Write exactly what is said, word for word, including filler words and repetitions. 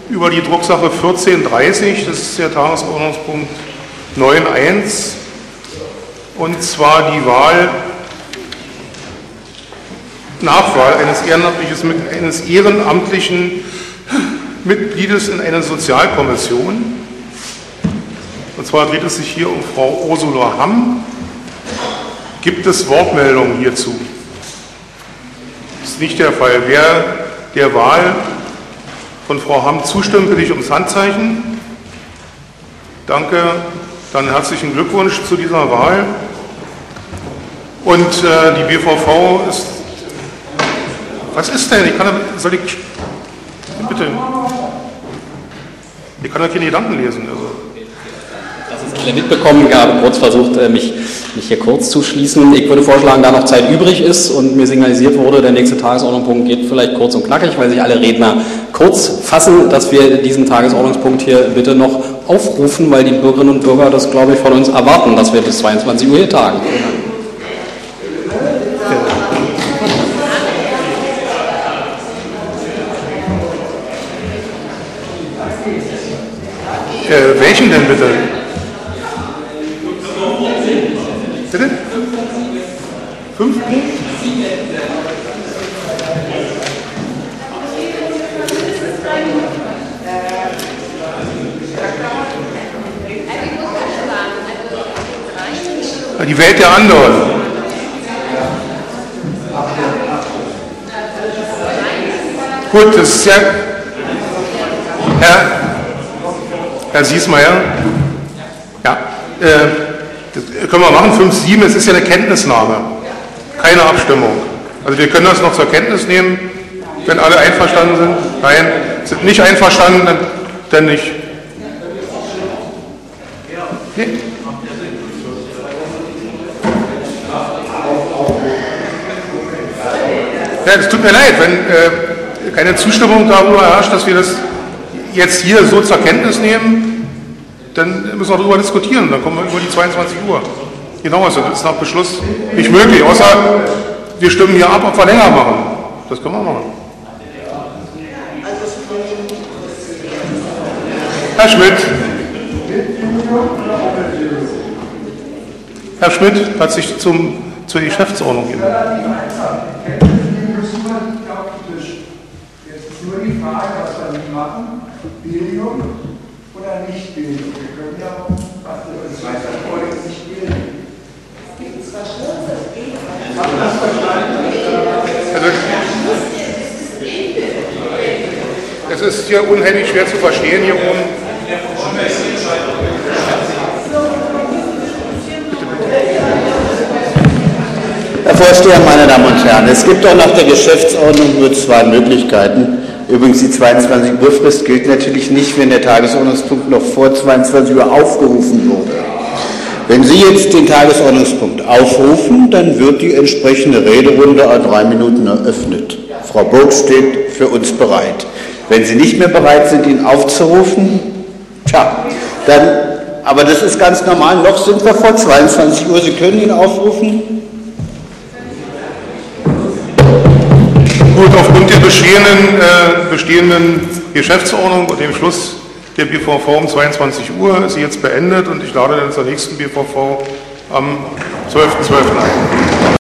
über die Drucksache vierzehn dreißig, das ist der Tagesordnungspunkt neun Punkt eins, und zwar die Wahl, Nachwahl eines, eines ehrenamtlichen Mitgliedes in eine Sozialkommission. Und zwar dreht es sich hier um Frau Ursula Hamm. Gibt es Wortmeldungen hierzu? Das ist nicht der Fall. Wer der Wahl von Frau Hamm zustimmt, bitte ich ums Handzeichen. Danke. Dann herzlichen Glückwunsch zu dieser Wahl. Und äh, die B V V ist... Was ist denn? Ich kann, soll ich... Bitte. Ich kann ja keine Gedanken lesen. Also. Das ist alle mitbekommen. Ich habe kurz versucht, mich, mich hier kurz zu schließen. Ich würde vorschlagen, da noch Zeit übrig ist und mir signalisiert wurde, der nächste Tagesordnungspunkt geht vielleicht kurz und knackig, weil sich alle Redner kurz fassen, dass wir diesen Tagesordnungspunkt hier bitte noch aufrufen, weil die Bürgerinnen und Bürger das, glaube ich, von uns erwarten, dass wir bis zweiundzwanzig Uhr hier tagen. Äh, welchen denn bitte? Bitte? Fünf? Die Welt der anderen. Gut, das ist ja... Herr... Herr Siesmeier? Ja, äh, das können wir machen, fünf Punkt sieben, es ist ja eine Kenntnisnahme, keine Abstimmung. Also wir können das noch zur Kenntnis nehmen, wenn alle einverstanden sind. Nein, sind nicht einverstanden, dann, dann nicht. Nee. Ja, es tut mir leid, wenn äh, keine Zustimmung darüber herrscht, dass wir das jetzt hier so zur Kenntnis nehmen, dann müssen wir darüber diskutieren. Dann kommen wir über die zweiundzwanzig Uhr. Genau, also das ist nach Beschluss nicht möglich, außer wir stimmen hier ab, ob wir länger machen. Das können wir machen. Herr Schmidt. Herr Schmidt hat sich zum, zur Geschäftsordnung gemeldet. Jetzt ist nur die Frage, was wir machen. Bildung oder nicht Bildung? Wir können ja auch, was wir uns weiter wollen, nicht bilden. Gibt es Verschluss, das geht? Haben Sie das verstanden? Also, es ist hier unheimlich schwer zu verstehen hier oben. Herr Vorsteher, meine Damen und Herren, es gibt doch nach der Geschäftsordnung nur zwei Möglichkeiten. Übrigens, die zweiundzwanzig Uhr Frist gilt natürlich nicht, wenn der Tagesordnungspunkt noch vor zweiundzwanzig Uhr aufgerufen wurde. Wenn Sie jetzt den Tagesordnungspunkt aufrufen, dann wird die entsprechende Rederunde an drei Minuten eröffnet. Frau Burg steht für uns bereit. Wenn Sie nicht mehr bereit sind, ihn aufzurufen, tja, dann, aber das ist ganz normal, noch sind wir vor zweiundzwanzig Uhr, Sie können ihn aufrufen. Gut, aufgrund der bestehenden, äh, bestehenden Geschäftsordnung und dem Schluss der B V V um zweiundzwanzig Uhr ist sie jetzt beendet und ich lade dann zur nächsten B V V am zwölften zwölften ein.